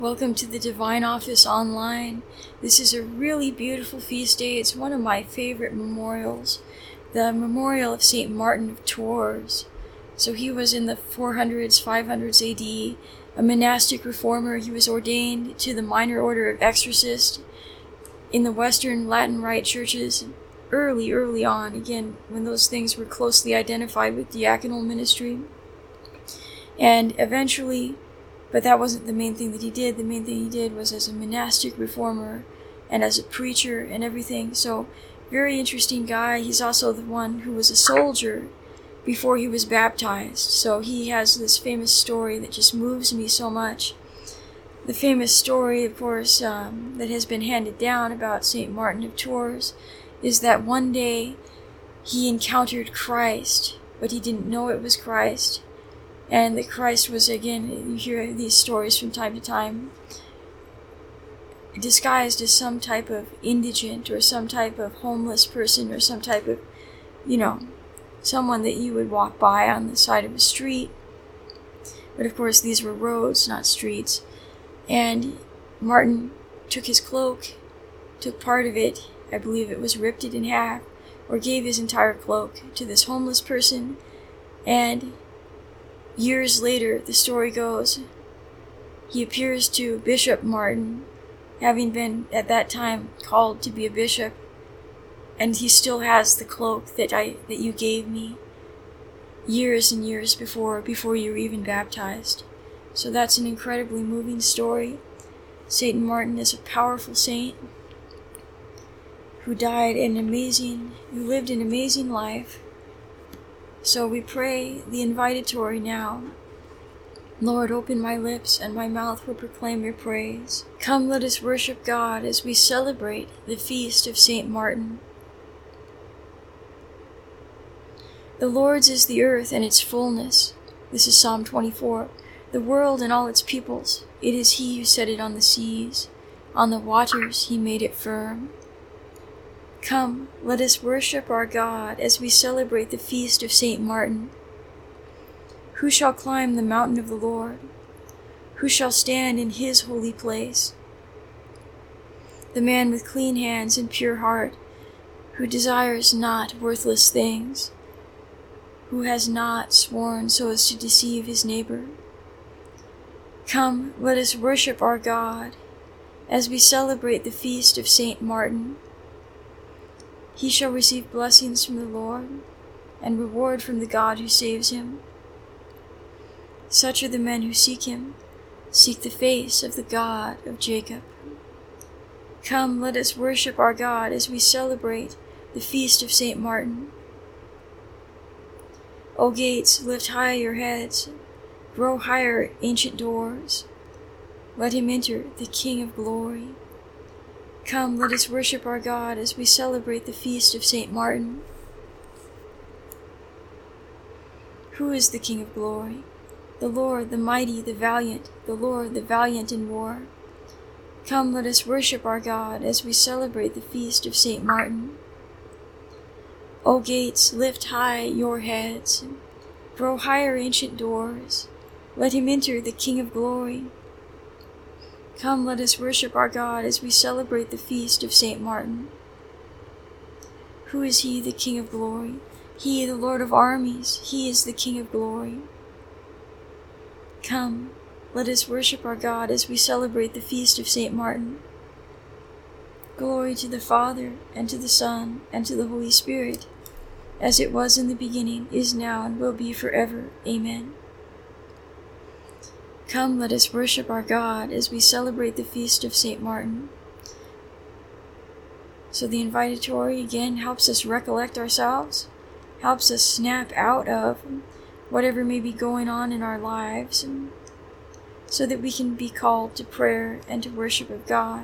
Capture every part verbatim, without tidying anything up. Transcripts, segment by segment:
Welcome to the Divine Office Online. This is a really beautiful feast day. It's one of my favorite memorials, the memorial of Saint Martin of Tours. So he was in the four hundreds, five hundreds A D, a monastic reformer. He was ordained to the minor order of exorcists in the Western Latin Rite churches early, early on, again, when those things were closely identified with diaconal ministry. And eventually, but that wasn't the main thing that he did. The main thing he did was as a monastic reformer and as a preacher and everything. So, very interesting guy. He's also the one who was a soldier before he was baptized. So he has this famous story that just moves me so much. The famous story, of course, um, that has been handed down about Saint Martin of Tours is that one day he encountered Christ, but he didn't know it was Christ. And that Christ was, again, you hear these stories from time to time, disguised as some type of indigent or some type of homeless person or some type of, you know, someone that you would walk by on the side of a street. But of course, these were roads, not streets. And Martin took his cloak, took part of it, I believe it was ripped it in half, or gave his entire cloak to this homeless person, and years later, the story goes, he appears to Bishop Martin, having been at that time called to be a bishop, and he still has the cloak that I that you gave me years and years before before you were even baptized. So that's an incredibly moving story. Saint Martin is a powerful saint who died an amazing, who lived an amazing life. So we pray the invitatory now. Lord, open my lips, and my mouth will proclaim your praise. Come, let us worship God as we celebrate the feast of Saint Martin. The Lord's is the earth and its fullness. This is Psalm twenty-four. The world and all its peoples. It is he who set it on the seas. On the waters he made it firm. Come, let us worship our God as we celebrate the feast of Saint Martin. Who shall climb the mountain of the Lord? Who shall stand in his holy place? The man with clean hands and pure heart, who desires not worthless things, who has not sworn so as to deceive his neighbor. Come, let us worship our God as we celebrate the feast of Saint Martin. He shall receive blessings from the Lord, and reward from the God who saves him. Such are the men who seek him, seek the face of the God of Jacob. Come, let us worship our God as we celebrate the feast of Saint Martin. O gates, lift high your heads, grow higher, ancient doors. Let him enter, the King of glory. Come, let us worship our God as we celebrate the feast of Saint Martin. Who is the King of glory? The Lord, the mighty, the valiant, the Lord, the valiant in war. Come, let us worship our God as we celebrate the feast of Saint Martin. O gates, lift high your heads, grow higher, ancient doors. Let him enter, the King of glory. Come, let us worship our God as we celebrate the feast of Saint Martin. Who is he, the King of glory? He, the Lord of armies, he is the King of glory. Come, let us worship our God as we celebrate the feast of Saint Martin. Glory to the Father, and to the Son, and to the Holy Spirit, as it was in the beginning, is now, and will be forever. Amen. Come, let us worship our God as we celebrate the feast of Saint Martin. So the invitatory, again, helps us recollect ourselves, helps us snap out of whatever may be going on in our lives, and so that we can be called to prayer and to worship of God.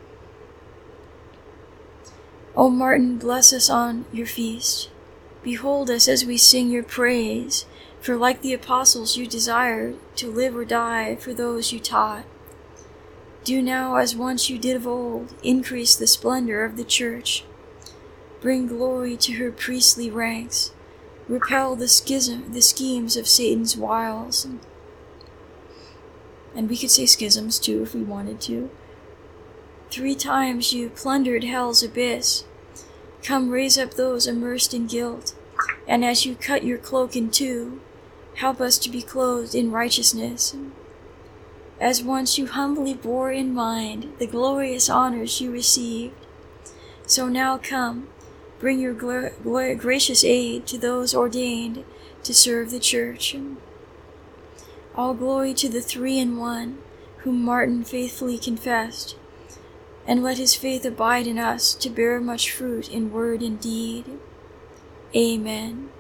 O Martin, bless us on your feast. Behold us as we sing your praise. For like the apostles you desired to live or die for those you taught. Do now as once you did of old, increase the splendor of the church. Bring glory to her priestly ranks. Repel the schism, the schemes of Satan's wiles. and we could say schisms too if we wanted to. Three times you plundered hell's abyss. Come raise up those immersed in guilt, and as you cut your cloak in two, help us to be clothed in righteousness. As once you humbly bore in mind the glorious honors you received, so now come, bring your gl- gl- gracious aid to those ordained to serve the church. All glory to the Three-in-One, whom Martin faithfully confessed, and let his faith abide in us to bear much fruit in word and deed. Amen.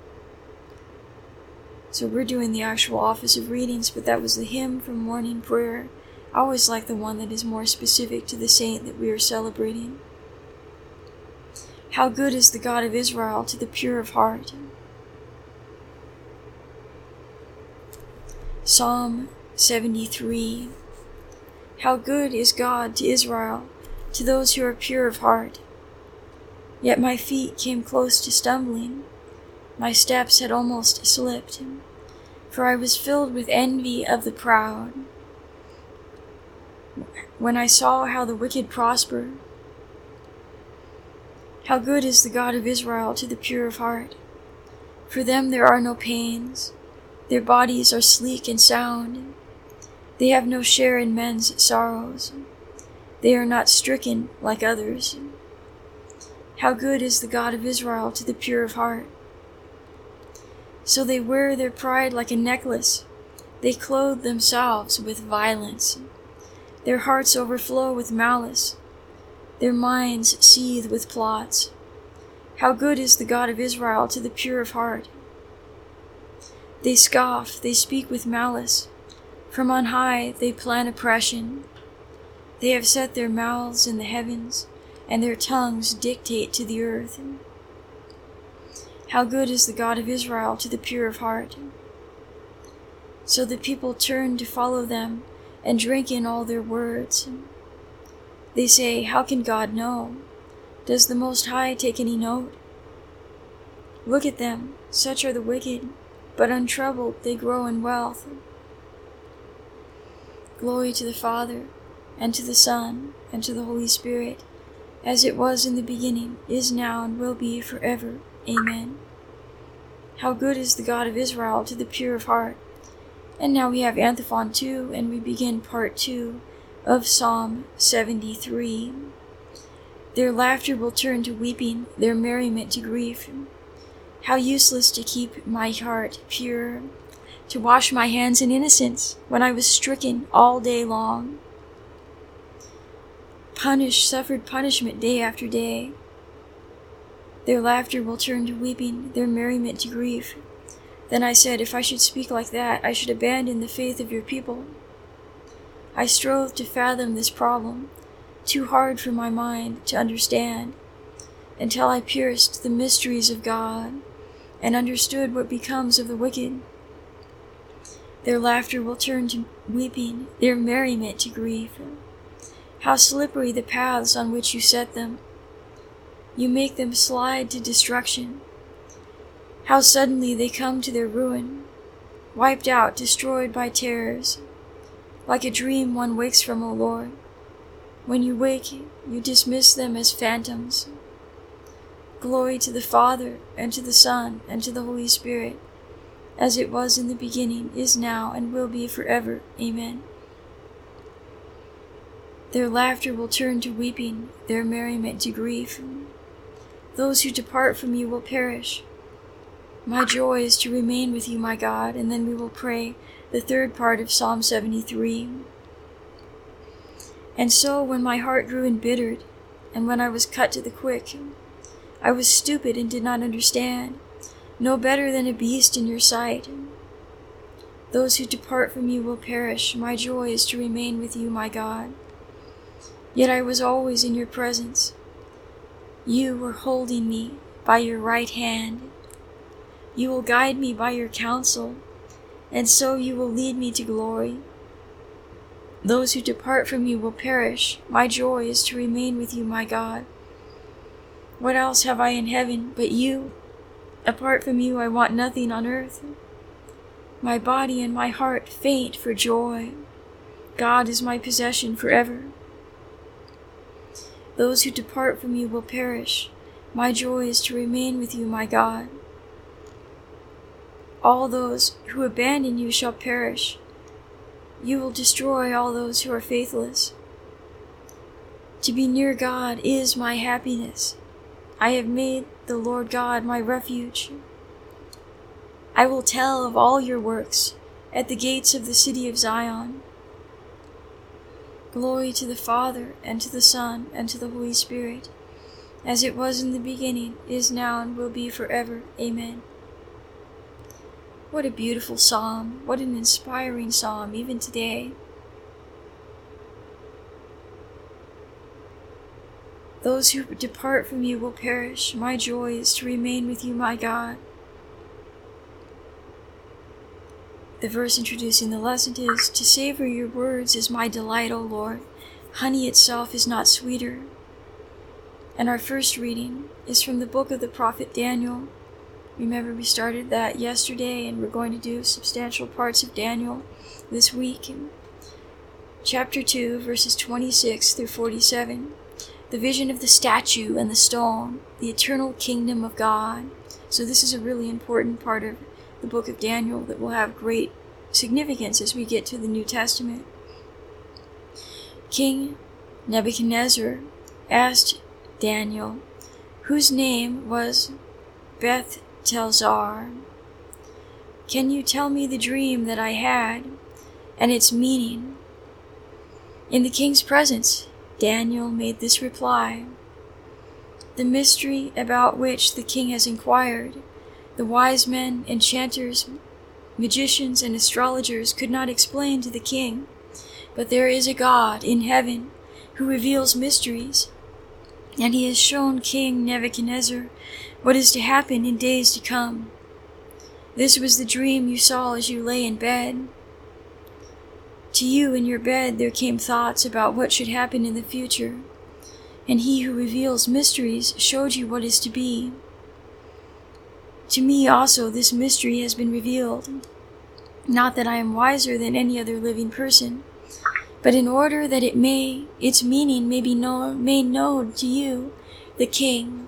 So we're doing the actual office of readings, but that was the hymn from morning prayer. I always like the one that is more specific to the saint that we are celebrating. How good is the God of Israel to the pure of heart. Psalm seventy-three. How good is God to Israel, to those who are pure of heart. Yet my feet came close to stumbling. My steps had almost slipped, for I was filled with envy of the proud. When I saw how the wicked prosper. How good is the God of Israel to the pure of heart. For them there are no pains. Their bodies are sleek and sound. They have no share in men's sorrows. They are not stricken like others. How good is the God of Israel to the pure of heart. So they wear their pride like a necklace. They clothe themselves with violence. Their hearts overflow with malice. Their minds seethe with plots. How good is the God of Israel to the pure of heart. They scoff, they speak with malice. From on high they plan oppression. They have set their mouths in the heavens, and their tongues dictate to the earth. How good is the God of Israel to the pure of heart. So the people turn to follow them and drink in all their words. They say, how can God know? Does the Most High take any note? Look at them, such are the wicked, but untroubled they grow in wealth. Glory to the Father, and to the Son, and to the Holy Spirit, as it was in the beginning, is now, and will be forever. Amen. How good is the God of Israel to the pure of heart. And now we have Antiphon two, and we begin part two of Psalm seventy-three. Their laughter will turn to weeping, their merriment to grief. How useless to keep my heart pure, to wash my hands in innocence when I was stricken all day long. Punished, suffered punishment day after day. Their laughter will turn to weeping, their merriment to grief. Then I said, if I should speak like that, I should abandon the faith of your people. I strove to fathom this problem, too hard for my mind to understand, until I pierced the mysteries of God and understood what becomes of the wicked. Their laughter will turn to weeping, their merriment to grief. How slippery the paths on which you set them. You make them slide to destruction. How suddenly they come to their ruin, wiped out, destroyed by terrors. Like a dream one wakes from, O Lord. When you wake, you dismiss them as phantoms. Glory to the Father, and to the Son, and to the Holy Spirit, as it was in the beginning, is now, and will be forever. Amen. Their laughter will turn to weeping, their merriment to grief. Those who depart from you will perish. My joy is to remain with you, my God, and then we will pray the third part of Psalm seventy-three. And so when my heart grew embittered, and when I was cut to the quick, I was stupid and did not understand, no better than a beast in your sight. Those who depart from you will perish. My joy is to remain with you, my God. Yet I was always in your presence. You were holding me by your right hand. You will guide me by your counsel, and so you will lead me to glory. Those who depart from you will perish. My joy is to remain with you, my God. What else have I in heaven but you? Apart from you, I want nothing on earth. My body and my heart faint for joy. God is my possession forever. Those who depart from you will perish. My joy is to remain with you, my God. All those who abandon you shall perish. You will destroy all those who are faithless. To be near God is my happiness. I have made the Lord God my refuge. I will tell of all your works at the gates of the city of Zion. Glory to the Father, and to the Son, and to the Holy Spirit, as it was in the beginning, is now, and will be forever. Amen. What a beautiful psalm. What an inspiring psalm, even today. Those who depart from you will perish. My joy is to remain with you, my God. The verse introducing the lesson is, to savor your words is my delight, O Lord. Honey itself is not sweeter. And our first reading is from the book of the prophet Daniel. Remember, we started that yesterday, and we're going to do substantial parts of Daniel this week. Chapter two, verses twenty-six through forty-seven. The vision of the statue and the stone, the eternal kingdom of God. So this is a really important part of the book of Daniel that will have great significance as we get to the New Testament. King Nebuchadnezzar asked Daniel, whose name was Belteshazzar, can you tell me the dream that I had and its meaning? In the king's presence, Daniel made this reply, the mystery about which the king has inquired, the wise men, enchanters, magicians, and astrologers could not explain to the king, but there is a God in heaven who reveals mysteries, and he has shown King Nebuchadnezzar what is to happen in days to come. This was the dream you saw as you lay in bed. To you in your bed there came thoughts about what should happen in the future, and he who reveals mysteries showed you what is to be. To me also this mystery has been revealed, not that I am wiser than any other living person, but in order that it may, its meaning may be known, made known to you, the king,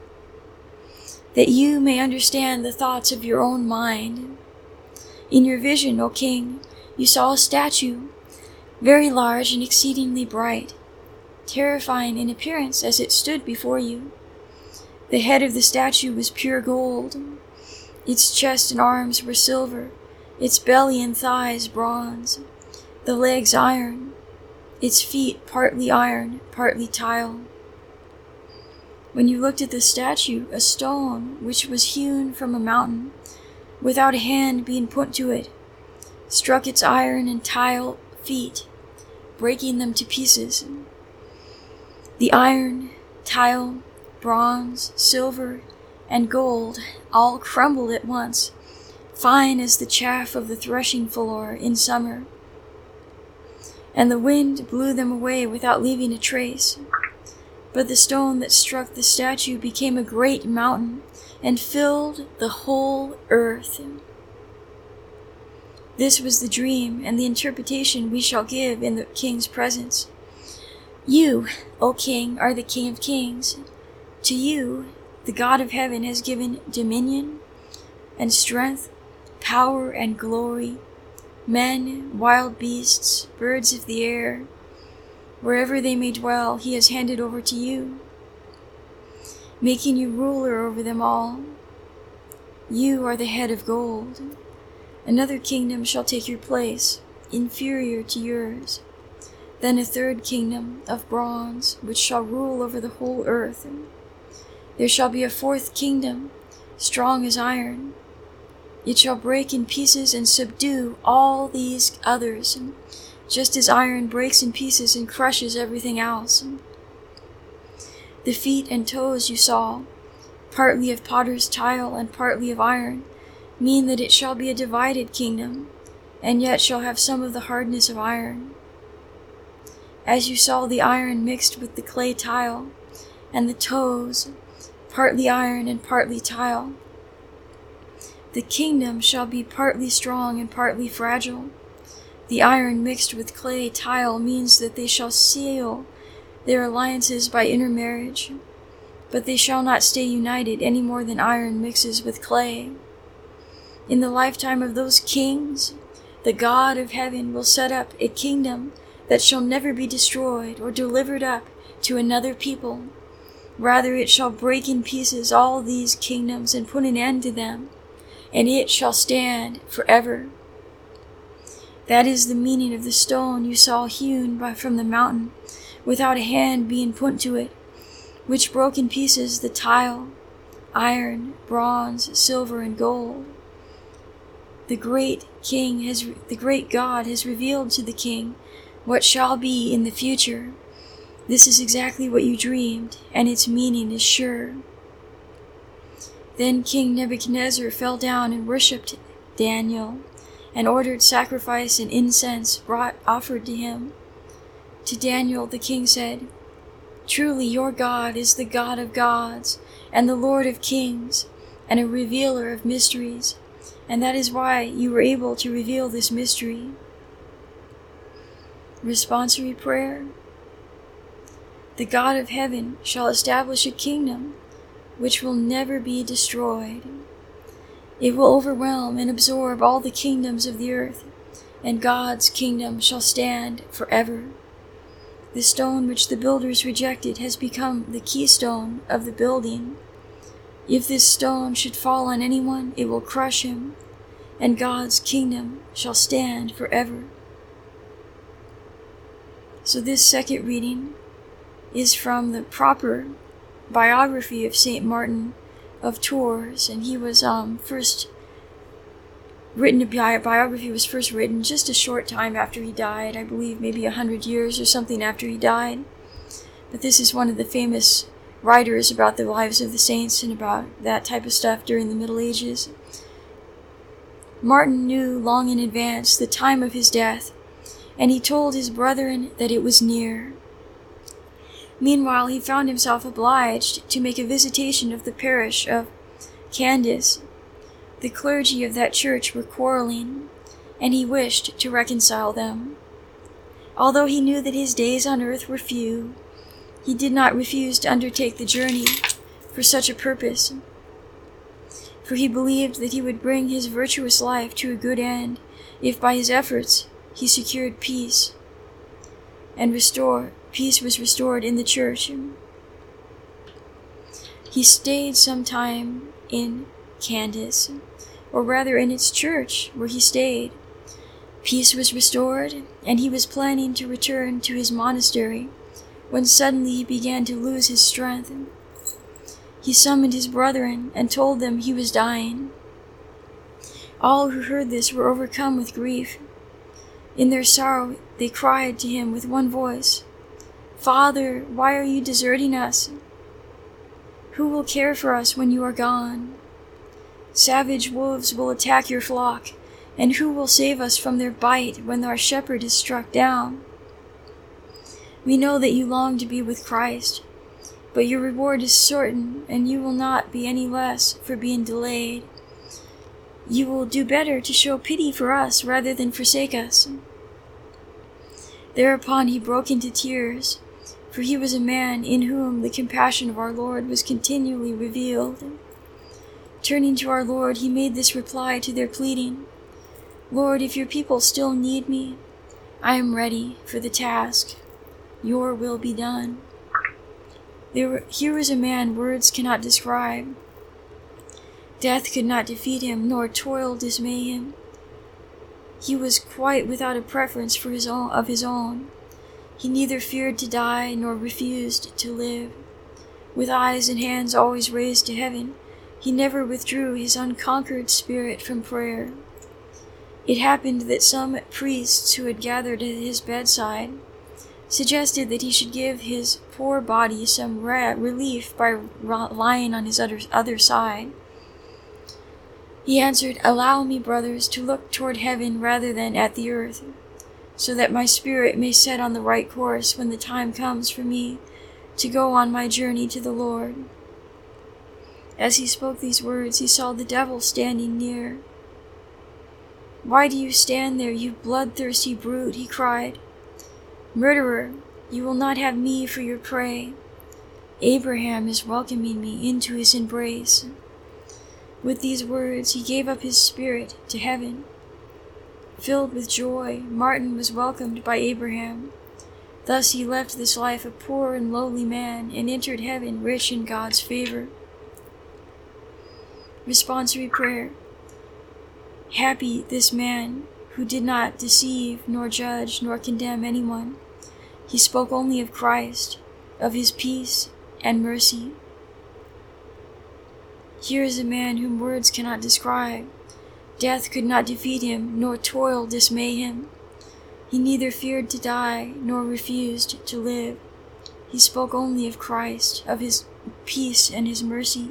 that you may understand the thoughts of your own mind. In your vision, O king, you saw a statue, very large and exceedingly bright, terrifying in appearance as it stood before you. The head of the statue was pure gold. Its chest and arms were silver, its belly and thighs bronze, the legs iron, its feet partly iron, partly tile. When you looked at the statue, a stone, which was hewn from a mountain, without a hand being put to it, struck its iron and tile feet, breaking them to pieces. The iron, tile, bronze, silver, and gold all crumbled at once, fine as the chaff of the threshing floor in summer. And the wind blew them away without leaving a trace. But the stone that struck the statue became a great mountain and filled the whole earth. This was the dream and the interpretation we shall give in the king's presence. You, O king, are the King of kings. To you, the God of heaven has given dominion and strength, power and glory, men, wild beasts, birds of the air. Wherever they may dwell, he has handed over to you, making you ruler over them all. You are the head of gold. Another kingdom shall take your place, inferior to yours. Then a third kingdom of bronze, which shall rule over the whole earth. There shall be a fourth kingdom, strong as iron. It shall break in pieces and subdue all these others, just as iron breaks in pieces and crushes everything else. The feet and toes you saw, partly of potter's tile and partly of iron, mean that it shall be a divided kingdom, and yet shall have some of the hardness of iron. As you saw the iron mixed with the clay tile, and the toes, partly iron and partly tile, the kingdom shall be partly strong and partly fragile. The iron mixed with clay tile means that they shall seal their alliances by intermarriage, but they shall not stay united any more than iron mixes with clay. In the lifetime of those kings, the God of heaven will set up a kingdom that shall never be destroyed or delivered up to another people. Rather, it shall break in pieces all these kingdoms and put an end to them, and it shall stand forever. That is the meaning of the stone you saw hewn by from the mountain, without a hand being put to it, which broke in pieces the tile, iron, bronze, silver, and gold. The great King has, the great God has revealed to the king what shall be in the future. This is exactly what you dreamed, and its meaning is sure. Then King Nebuchadnezzar fell down and worshipped Daniel, and ordered sacrifice and incense brought offered to him. To Daniel the king said, "Truly your God is the God of gods, and the Lord of kings, and a revealer of mysteries, and that is why you were able to reveal this mystery." Responsory prayer. The God of heaven shall establish a kingdom which will never be destroyed. It will overwhelm and absorb all the kingdoms of the earth, and God's kingdom shall stand forever. The stone which the builders rejected has become the keystone of the building. If this stone should fall on anyone, it will crush him, and God's kingdom shall stand forever. So this second reading is from the proper biography of Saint Martin of Tours, and he was um, first written, a bi- biography was first written just a short time after he died, I believe maybe a hundred years or something after he died. But this is one of the famous writers about the lives of the saints and about that type of stuff during the Middle Ages. Martin knew long in advance the time of his death, and he told his brethren that it was near. Meanwhile, he found himself obliged to make a visitation of the parish of Candace. The clergy of that church were quarreling, and he wished to reconcile them. Although he knew that his days on earth were few, he did not refuse to undertake the journey for such a purpose, for he believed that he would bring his virtuous life to a good end if by his efforts he secured peace, and restore peace was restored in the church. He stayed some time in Candace, or rather in its church where he stayed. Peace was restored, and he was planning to return to his monastery when suddenly he began to lose his strength. He summoned his brethren and told them he was dying. All who heard this were overcome with grief. In their sorrow they cried to him with one voice, "Father, why are you deserting us? Who will care for us when you are gone? Savage wolves will attack your flock, and who will save us from their bite when our shepherd is struck down? We know that you long to be with Christ, but your reward is certain, and you will not be any less for being delayed. You will do better to show pity for us rather than forsake us." Thereupon he broke into tears, for he was a man in whom the compassion of our Lord was continually revealed. Turning to our Lord, he made this reply to their pleading, "Lord, if your people still need me, I am ready for the task. Your will be done." There were, here was a man words cannot describe. Death could not defeat him, nor toil dismay him. He was quite without a preference for his own, of his own. He neither feared to die nor refused to live. With eyes and hands always raised to heaven, he never withdrew his unconquered spirit from prayer. It happened that some priests who had gathered at his bedside suggested that he should give his poor body some ra- relief by ra- lying on his other, other side. He answered, "Allow me, brothers, to look toward heaven rather than at the earth, so that my spirit may set on the right course when the time comes for me to go on my journey to the Lord." As he spoke these words, he saw the devil standing near. Why do you stand there, you bloodthirsty brute? He cried. Murderer, you will not have me for your prey. Abraham is welcoming me into his embrace. With these words, he gave up his spirit to heaven. Filled with joy, Martin was welcomed by Abraham. Thus he left this life a poor and lowly man and entered heaven rich in God's favor. Responsory prayer. Happy this man who did not deceive, nor judge, nor condemn anyone. He spoke only of Christ, of his peace and mercy. Here is a man whom words cannot describe. Death could not defeat him, nor toil dismay him. He neither feared to die, nor refused to live. He spoke only of Christ, of his peace and his mercy.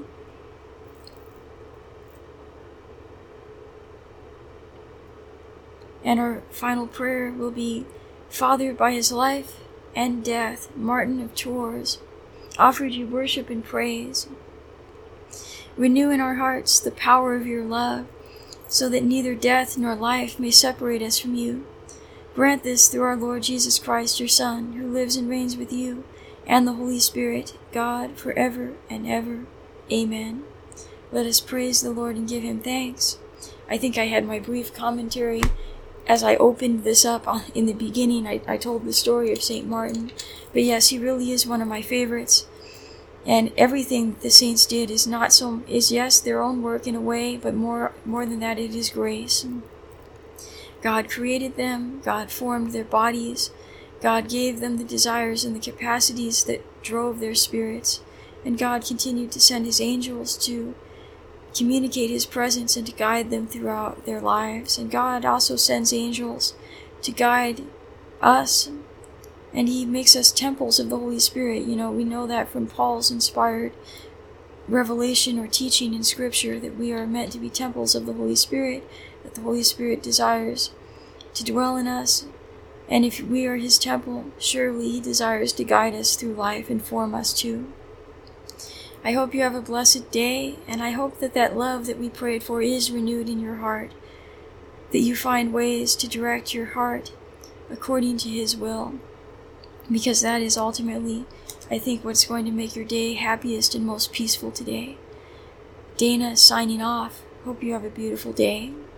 And our final prayer will be, Father, by his life and death, Martin of Tours offered you worship and praise. Renew in our hearts the power of your love, so that neither death nor life may separate us from you. Grant this through our Lord Jesus Christ, your Son, who lives and reigns with you and the Holy Spirit, God, forever and ever. Amen. Let us praise the Lord and give him thanks. I think I had my brief commentary as I opened this up in the beginning. I, I told the story of Saint Martin. But yes, he really is one of my favorites. And everything the saints did is not so, is yes, their own work in a way, but more, more than that, it is grace. God created them, God formed their bodies, God gave them the desires and the capacities that drove their spirits, and God continued to send his angels to communicate his presence and to guide them throughout their lives. And God also sends angels to guide us, and he makes us temples of the Holy Spirit. You know, we know that from Paul's inspired revelation or teaching in Scripture, that we are meant to be temples of the Holy Spirit, that the Holy Spirit desires to dwell in us. And if we are his temple, surely he desires to guide us through life and form us too. I hope you have a blessed day, and I hope that that love that we prayed for is renewed in your heart, that you find ways to direct your heart according to his will, because that is ultimately, I think, what's going to make your day happiest and most peaceful today. Dana signing off. Hope you have a beautiful day.